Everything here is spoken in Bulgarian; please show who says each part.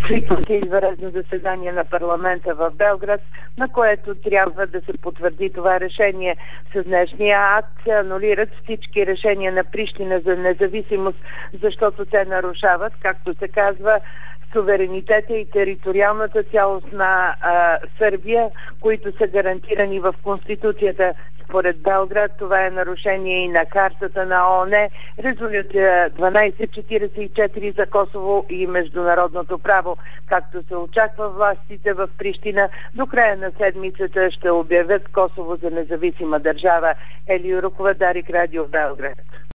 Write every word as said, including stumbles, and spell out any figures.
Speaker 1: свикнати извънредно заседание на парламента в Белград, на което трябва да се потвърди това решение. С днешния акт се анулират всички решения на Прищина за независимост, защото те нарушават, както се казва, суверенитета и териториалната цялост на а, Сърбия, които са гарантирани в Конституцията. Според Белград това е нарушение и на картата на ООН, резолюция дванайсет четирийсет и четири за Косово и международното право. Както се очаква, властите в Прищина до края на седмицата ще обявят Косово за независима държава. Елио Рукова, Дарик, Радио Белград.